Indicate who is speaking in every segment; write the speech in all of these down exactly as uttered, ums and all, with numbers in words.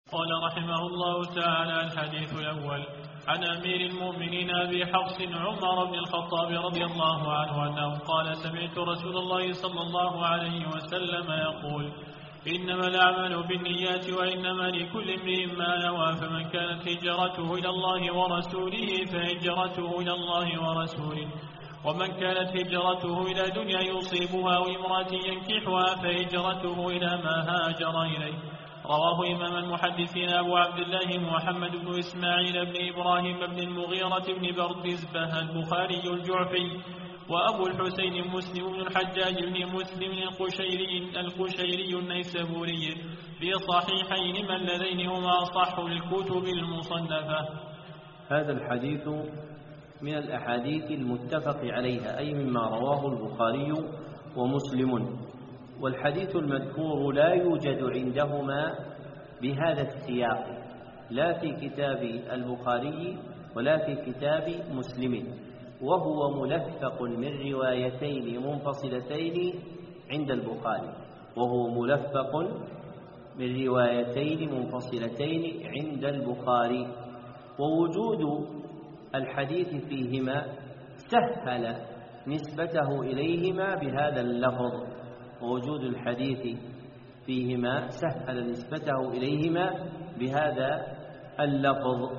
Speaker 1: قال رحمه الله تعالى: الحديث الأول عن أمير المؤمنين أبي حفص عمر بن الخطاب رضي الله عنه أنه قال: سمعت رسول الله صلى الله عليه وسلم يقول: إنما الأعمال بالنيات وإنما لكل امرئ ما نوى، فمن كانت هجرته إلى الله ورسوله فهجرته إلى الله ورسوله، ومن كانت هجرته إلى دنيا يصيبها وامرأة ينكحها فهجرته إلى ما هاجر إليه. رواه إمام المحدثين أبو عبد الله محمد بن إسماعيل بن إبراهيم بن المغيرة بن بردزبه البخاري الجعفي، وأبو الحسين مسلم بن الحجاج بن مسلم القشيري القشيري النيسابوري في صحيحين ما اللذين هما أصح الكتب المصنفة.
Speaker 2: هذا الحديث من الأحاديث المتفق عليها، أي مما رواه البخاري ومسلم. والحديث المذكور لا يوجد عندهما بهذا السياق، لا في كتاب البخاري ولا في كتاب مسلم، وهو ملفق من روايتين منفصلتين عند البخاري وهو ملفق من روايتين منفصلتين عند البخاري ووجود الحديث فيهما سهل نسبته إليهما بهذا اللفظ ووجود الحديث فيهما سهل نسبته إليهما بهذا اللفظ.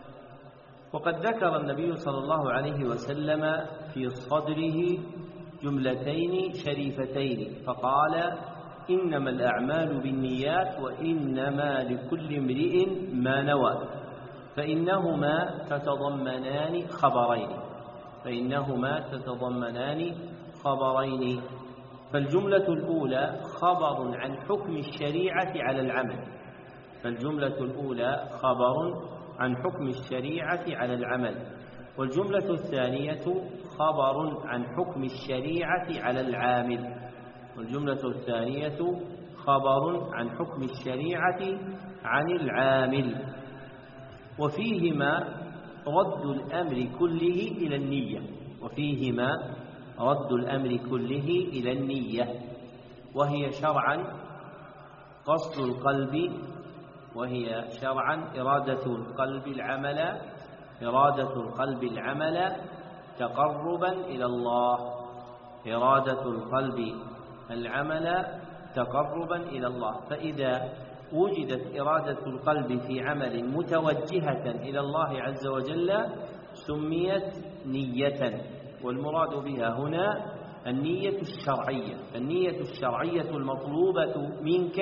Speaker 2: وقد ذكر النبي صلى الله عليه وسلم في صدره جملتين شريفتين، فقال: إنما الأعمال بالنيات وإنما لكل امرئ ما نوى، فإنهما تتضمنان خبرين فإنهما تتضمنان خبرين فالجملة الأولى خبر عن حكم الشريعة على العمل فالجملة الأولى خبر عن حكم الشريعة على العمل والجملة الثانية خبر عن حكم الشريعة على العامل والجملة الثانية خبر عن حكم الشريعة عن العامل وفيهما رد الأمر كله إلى النية وفيهما رد الأمر كله إلى النية وهي شرعا قصد القلب وهي شرعا إرادة القلب العمل إرادة القلب العمل تقربا إلى الله إرادة القلب العمل تقربا إلى الله فإذا وجدت إرادة القلب في عمل متوجهة إلى الله عز وجل سميت نية، والمراد بها هنا النية الشرعية النية الشرعية المطلوبة منك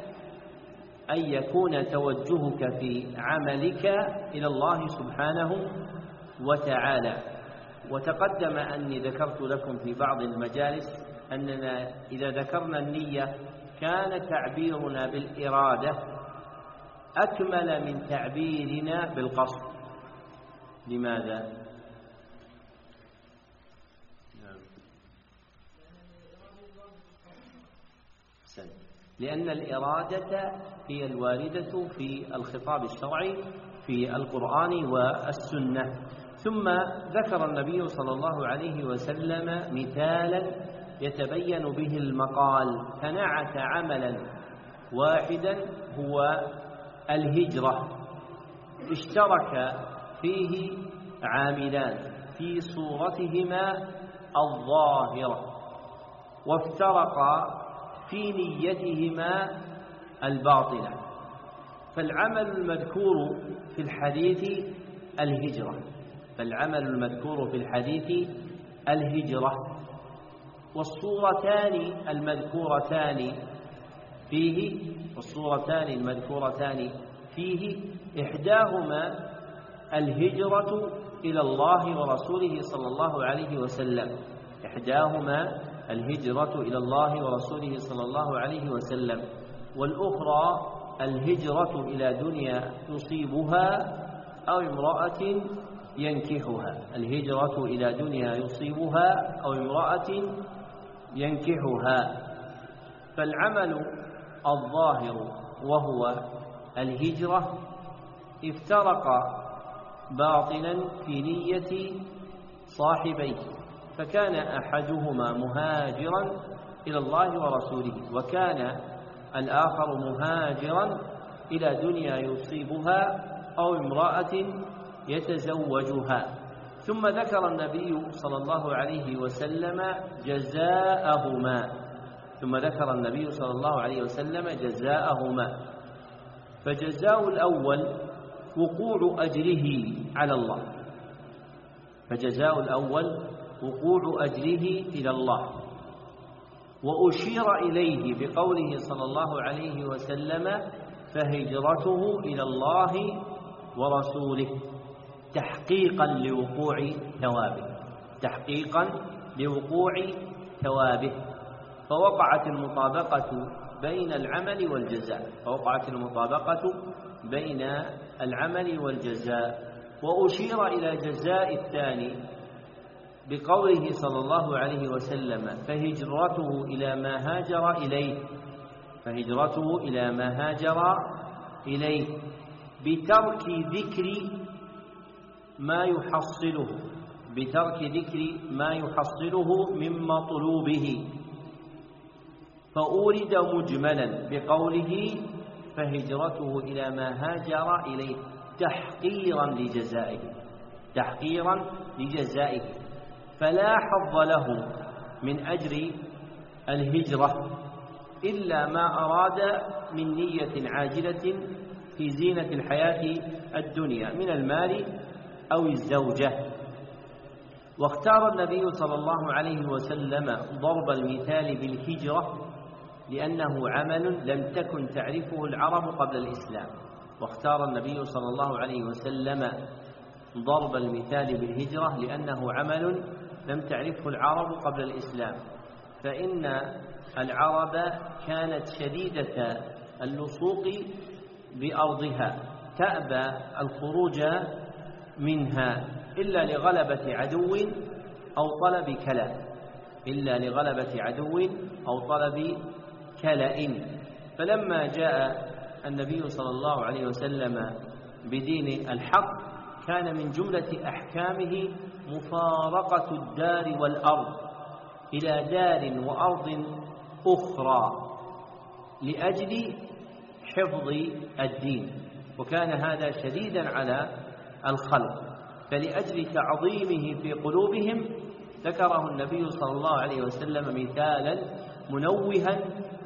Speaker 2: أن يكون توجهك في عملك إلى الله سبحانه وتعالى. وتقدم أني ذكرت لكم في بعض المجالس أننا إذا ذكرنا النية كان تعبيرنا بالإرادة أكمل من تعبيرنا بالقصد. لماذا؟ لأن الإرادة هي الواردة في الخطاب الشرعي في القرآن والسنة. ثم ذكر النبي صلى الله عليه وسلم مثالا يتبين به المقال فنعت عملا واحدا هو الهجرة اشترك فيه عاملان في صورتهما الظاهرة وافترقا في نيتهما الباطنة. فالعمل المذكور في الحديث الهجرة فالعمل المذكور في الحديث الهجرة والصورتان المذكورتان فيه والصورتان المذكورتان فيه إحداهما الهجرة إلى الله ورسوله صلى الله عليه وسلم إحداهما الهجرة إلى الله ورسوله صلى الله عليه وسلم والأخرى الهجرة إلى دنيا يصيبها أو امرأة ينكحها الهجرة إلى دنيا يصيبها أو امرأة ينكحها. فالعمل الظاهر وهو الهجرة افترق باطنا في نية صاحبيه فكان أحدهما مهاجرا إلى الله ورسوله وكان الآخر مهاجرا إلى دنيا يصيبها أو امرأة يتزوجها. ثم ذكر النبي صلى الله عليه وسلم جزاءهما ثم ذكر النبي صلى الله عليه وسلم جزاءهما فجزاء الأول وقوع أجره على الله فجزاء الأول وقوع أجره إلى الله، وأشير إليه بقوله صلى الله عليه وسلم فهجرته إلى الله ورسوله تحقيقا لوقوع ثوابه تحقيقا لوقوع ثوابه فوقعت المطابقة بين العمل والجزاء فوقعت المطابقة بين العمل والجزاء. وأشير إلى جزاء الثاني بقوله صلى الله عليه وسلم فهجرته إلى ما هاجر إليه فهجرته إلى ما هاجر إليه بترك ذكر ما يحصله بترك ذكر ما يحصله من مطلوبه، فأورد مجملا بقوله فهجرته إلى ما هاجر إليه تحقيرا لجزائه تحقيرا لجزائه فلا حظ له من أجر الهجرة إلا ما أراد من نية عاجلة في زينة الحياة الدنيا من المال أو الزوجة. واختار النبي صلى الله عليه وسلم ضرب المثال بالهجرة لأنه عمل لم تكن تعرفه العرب قبل الإسلام واختار النبي صلى الله عليه وسلم ضرب المثال بالهجرة لأنه عمل لم تعرفه العرب قبل الإسلام، فإن العرب كانت شديدة اللصوق بأرضها تأبى الخروج منها إلا لغلبة عدو أو طلب كلأ إلا لغلبة عدو أو طلب كلأ. فلما جاء النبي صلى الله عليه وسلم بدين الحق كان من جملة أحكامه مفارقة الدار والأرض إلى دار وأرض أخرى لأجل حفظ الدين، وكان هذا شديدا على الخلق، فلأجل تعظيمه في قلوبهم ذكره النبي صلى الله عليه وسلم مثالا منوها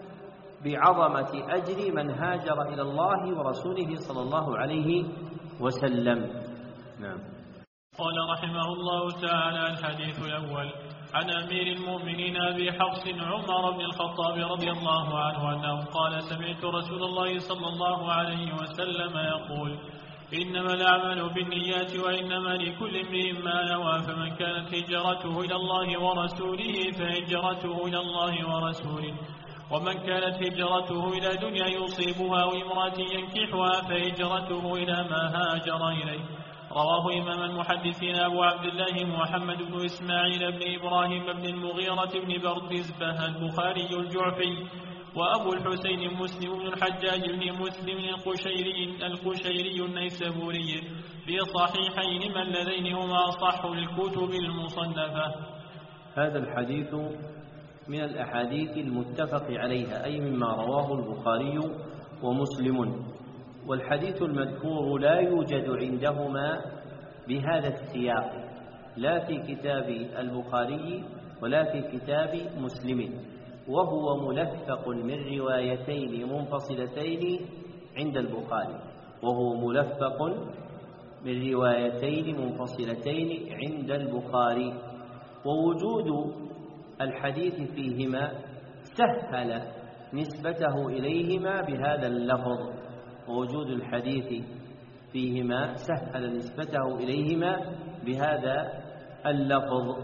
Speaker 2: بعظمة أجر من هاجر إلى الله ورسوله صلى الله عليه وسلم. نعم.
Speaker 1: قال رحمه الله تعالى الحديث الأول عن أمير المؤمنين أبي حفص عمر بن الخطاب رضي الله عنه أنه قال سمعت رسول الله صلى الله عليه وسلم يقول إنما الأعمال بالنيات وإنما لكل امرئ ما نوى فمن كانت هجرته إلى الله ورسوله فهجرته إلى الله ورسوله ومن كانت هجرته إلى دنيا يصيبها وامرأة ينكحها فهجرته إلى ما هاجر إليه. رواه إمام المحدثين أبو عبد الله محمد بن إسماعيل بن إبراهيم بن المغيرة بن بردزبة البخاري الجعفي وأبو الحسين مسلم بن الحجاج بن مسلم القشيري القشيري النيسابوري في صحيحين من اللذين هما أصح الكتب المصنفة.
Speaker 2: هذا الحديث من الأحاديث المتفق عليها أي مما رواه البخاري ومسلم، والحديث المذكور لا يوجد عندهما بهذا السياق لا في كتاب البخاري ولا في كتاب مسلم، وهو ملفق من روايتين منفصلتين عند البخاري وهو ملفق من روايتين منفصلتين عند البخاري ووجود الحديث فيهما سهل نسبته إليهما بهذا اللفظ ووجود الحديث فيهما سهل نسبته إليهما بهذا اللفظ.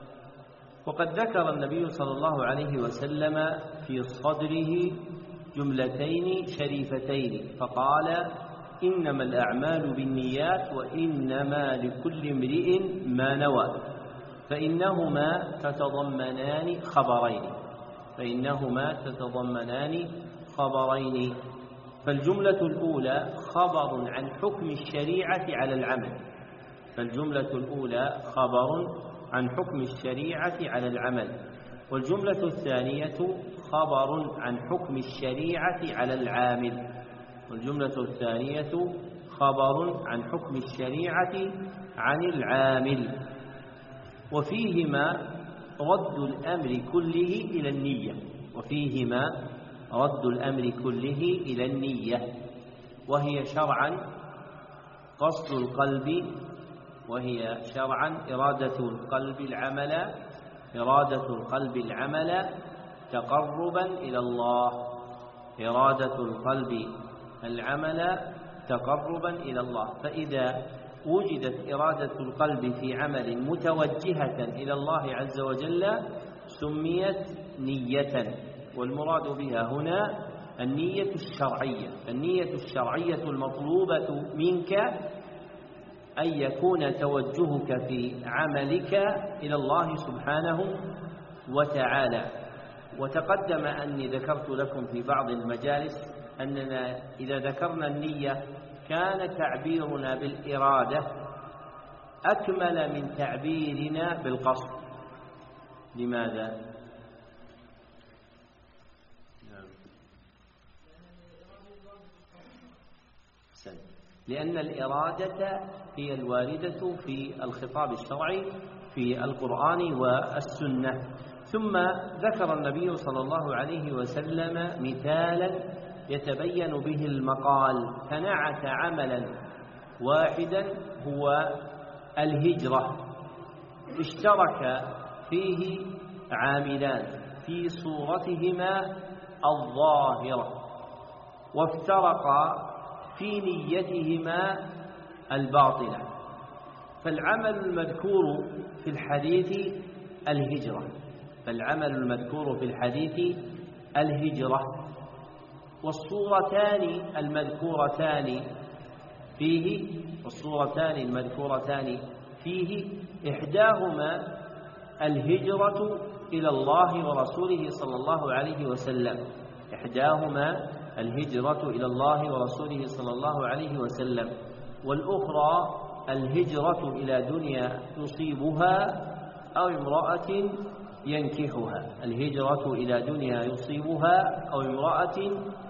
Speaker 2: وقد ذكر النبي صلى الله عليه وسلم في صدره جملتين شريفتين فقال إنما الأعمال بالنيات وإنما لكل امرئ ما نوى فإنهما تتضمنان خبرين فإنهما تتضمنان خبرين فالجملة الأولى خبر عن حكم الشريعة على العمل فالجملة الأولى خبر عن حكم الشريعة على العمل والجملة الثانية خبر عن حكم الشريعة على العامل والجملة الثانية خبر عن حكم الشريعة عن العامل. وفيهما رد الأمر كله إلى النية وفيهما رد الأمر كله إلى النية وهي شرعا قصد القلب وهي شرعا إرادة القلب العمل إرادة القلب العمل تقربا إلى الله إرادة القلب العمل تقربا إلى الله. فإذا وجدت إرادة القلب في عمل متوجهة إلى الله عز وجل سميت نية، والمراد بها هنا النية الشرعية. النية الشرعية المطلوبة منك أن يكون توجهك في عملك إلى الله سبحانه وتعالى. وتقدم أني ذكرت لكم في بعض المجالس أننا إذا ذكرنا النية كان تعبيرنا بالإرادة أكمل من تعبيرنا بالقصد. لماذا؟ لأن الإرادة هي الواردة في الخطاب الشرعي في القرآن والسنة. ثم ذكر النبي صلى الله عليه وسلم مثالا يتبين به المقال، فنعت عملا واحدا هو الهجرة اشترك فيه عاملان في صورتهما الظاهرة وافترقا في نيتهما الباطنة. فالعمل المذكور في الحديث الهجرة فالعمل المذكور في الحديث الهجرة والصورتان المذكورتان فيه والصورتان المذكورتان فيه إحداهما الهجرة إلى الله ورسوله صلى الله عليه وسلم إحداهما الهجرة إلى الله ورسوله صلى الله عليه وسلم والأخرى الهجرة إلى دنيا يصيبها أو امرأة ينكحها الهجرة إلى دنيا يصيبها أو امرأة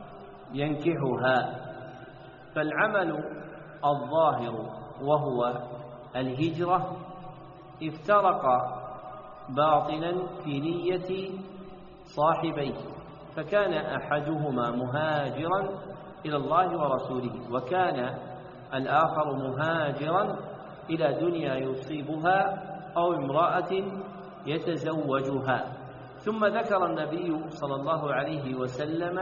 Speaker 2: ينكحها. فالعمل الظاهر وهو الهجرة افترق باطنا في نية صاحبيه، فكان أحدهما مهاجرا إلى الله ورسوله وكان الآخر مهاجرا إلى دنيا يصيبها أو امرأة يتزوجها. ثم ذكر النبي صلى الله عليه وسلم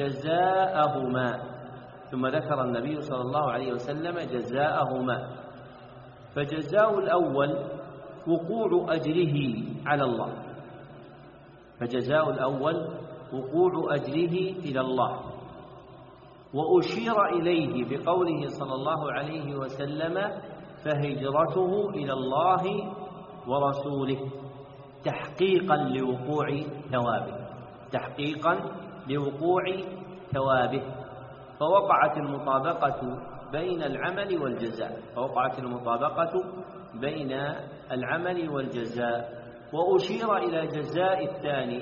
Speaker 2: جزاءهما ثم ذكر النبي صلى الله عليه وسلم جزاءهما فجزاء الأول وقوع أجره على الله فجزاء الأول وقوع أجره إلى الله. وأشير إليه بقوله صلى الله عليه وسلم فهجرته إلى الله ورسوله تحقيقا لوقوع ثوابه تحقيقا لوقوع ثوابه فوقعت المطابقة بين العمل والجزاء فوقعت المطابقة بين العمل والجزاء. وأشير إلى جزاء الثاني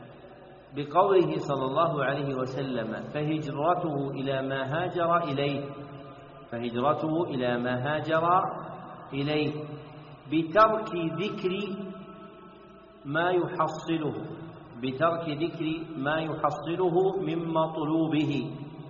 Speaker 2: بقوله صلى الله عليه وسلم فهجرته إلى ما هاجر إليه فهجرته إلى ما هاجر إليه بترك ذكر ما يحصله بترك ذكر ما يحصله من مطلوبه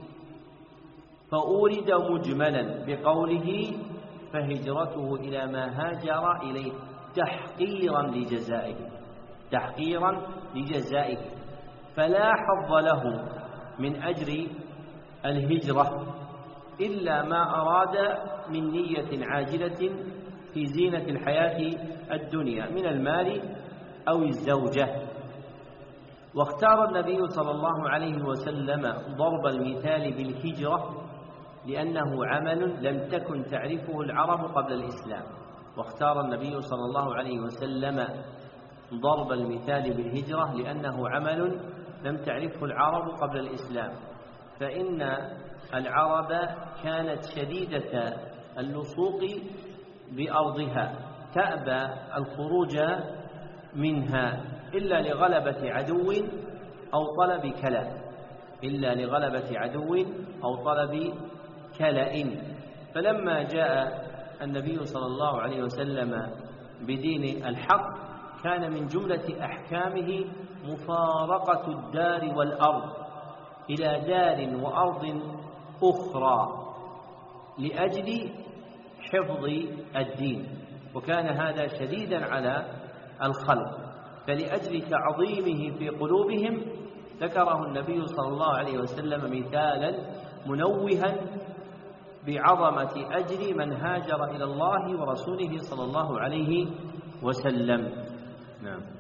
Speaker 2: فأورد مجملا بقوله فهجرته إلى ما هاجر إليه تحقيرا لجزائه تحقيرا لجزائه فلا حظ له من أجر الهجرة إلا ما أراد من نية عاجلة في زينة الحياة الدنيا من المال أو الزوجة. واختار النبي صلى الله عليه وسلم ضرب المثال بالهجرة لأنه عمل لم تكن تعرفه العرب قبل الإسلام واختار النبي صلى الله عليه وسلم ضرب المثال بالهجرة لأنه عمل لم تعرفه العرب قبل الإسلام. فإن العرب كانت شديدة اللصوق بأرضها تأبى الخروج منها إلا لغلبة عدو أو طلب كلام إلا لغلبة عدو أو طلب كلأ. فلما جاء النبي صلى الله عليه وسلم بدين الحق كان من جملة أحكامه مفارقة الدار والأرض إلى دار وأرض أخرى لأجل حفظ الدين، وكان هذا شديدا على الخلق، فلأجل تعظيمه في قلوبهم ذكره النبي صلى الله عليه وسلم مثالا منوها بعظمة أجر من هاجر إلى الله ورسوله صلى الله عليه وسلم. نعم.